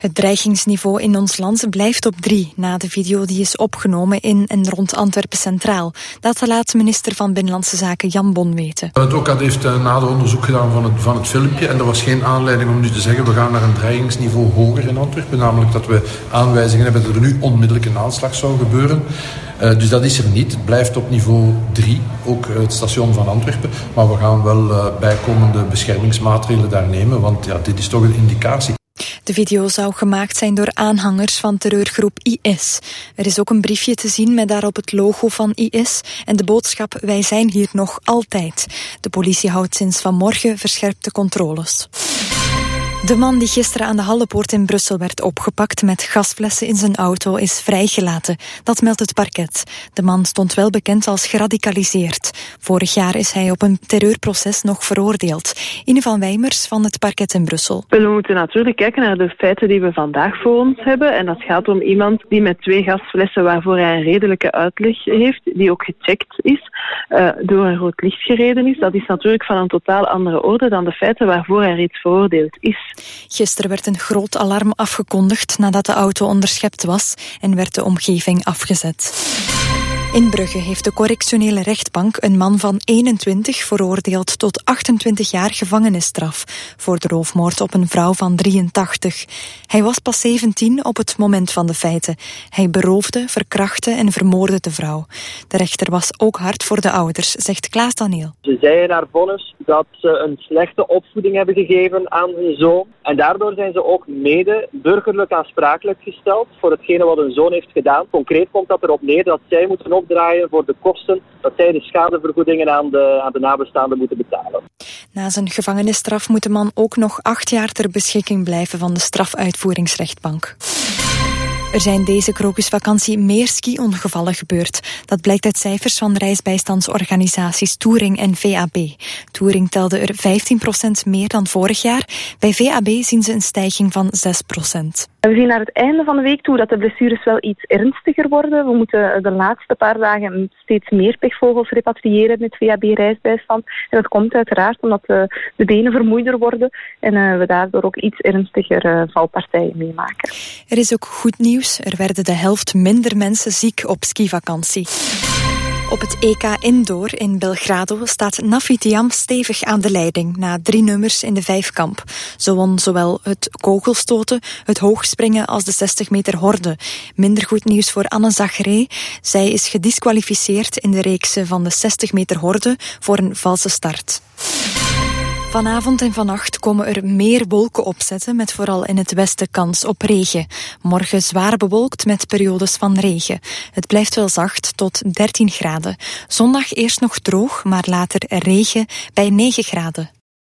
Het dreigingsniveau in ons land blijft op 3 na de video die is opgenomen in en rond Antwerpen Centraal. Dat laat minister van Binnenlandse Zaken Jan Bon weten. Het OCAD heeft nader onderzoek gedaan van het filmpje en er was geen aanleiding om nu te zeggen we gaan naar een dreigingsniveau hoger in Antwerpen. Namelijk dat we aanwijzingen hebben dat er nu onmiddellijk een aanslag zou gebeuren. Dus dat is er niet. Het blijft op niveau 3, ook het station van Antwerpen. Maar we gaan wel bijkomende beschermingsmaatregelen daar nemen, want ja, dit is toch een indicatie. De video zou gemaakt zijn door aanhangers van terreurgroep IS. Er is ook een briefje te zien met daarop het logo van IS en de boodschap wij zijn hier nog altijd. De politie houdt sinds vanmorgen verscherpte controles. De man die gisteren aan de Hallepoort in Brussel werd opgepakt met gasflessen in zijn auto is vrijgelaten. Dat meldt het parket. De man stond wel bekend als geradicaliseerd. Vorig jaar is hij op een terreurproces nog veroordeeld. Ine van Wijmers van het parket in Brussel. We moeten natuurlijk kijken naar de feiten die we vandaag voor ons hebben. En dat gaat om iemand die met 2 gasflessen waarvoor hij een redelijke uitleg heeft, die ook gecheckt is, door een rood licht gereden is. Dat is natuurlijk van een totaal andere orde dan de feiten waarvoor hij reeds veroordeeld is. Gisteren werd een groot alarm afgekondigd nadat de auto onderschept was en werd de omgeving afgezet. In Brugge heeft de correctionele rechtbank een man van 21 veroordeeld tot 28 jaar gevangenisstraf voor de roofmoord op een vrouw van 83. Hij was pas 17 op het moment van de feiten. Hij beroofde, verkrachtte en vermoordde de vrouw. De rechter was ook hard voor de ouders, zegt Klaas Daniel. Ze zei in haar vonnis dat ze een slechte opvoeding hebben gegeven aan hun zoon. En daardoor zijn ze ook mede burgerlijk aansprakelijk gesteld voor hetgene wat hun zoon heeft gedaan. Concreet komt dat erop neer dat zij moeten opdraaien voor de kosten, dat zij de schadevergoedingen aan de nabestaanden moeten betalen. Na zijn gevangenisstraf moet de man ook nog 8 jaar ter beschikking blijven van de strafuitvoeringsrechtbank. Er zijn deze krokusvakantie meer ski-ongevallen gebeurd. Dat blijkt uit cijfers van reisbijstandsorganisaties Touring en VAB. Touring telde er 15% meer dan vorig jaar. Bij VAB zien ze een stijging van 6%. We zien naar het einde van de week toe dat de blessures wel iets ernstiger worden. We moeten de laatste paar dagen steeds meer pechvogels repatriëren met VAB-reisbijstand. En dat komt uiteraard omdat de benen vermoeider worden en we daardoor ook iets ernstiger valpartijen meemaken. Er is ook goed nieuws. Er werden de helft minder mensen ziek op skivakantie. Op het EK Indoor in Belgrado staat Nafitiam stevig aan de leiding na 3 nummers in de vijfkamp. Ze won zowel het kogelstoten, het hoogspringen als de 60 meter horde. Minder goed nieuws voor Anne Zagré. Zij is gedisqualificeerd in de reeks van de 60 meter horde voor een valse start. Vanavond en vannacht komen er meer wolken opzetten met vooral in het westen kans op regen. Morgen zwaar bewolkt met periodes van regen. Het blijft wel zacht tot 13 graden. Zondag eerst nog droog, maar later regen bij 9 graden.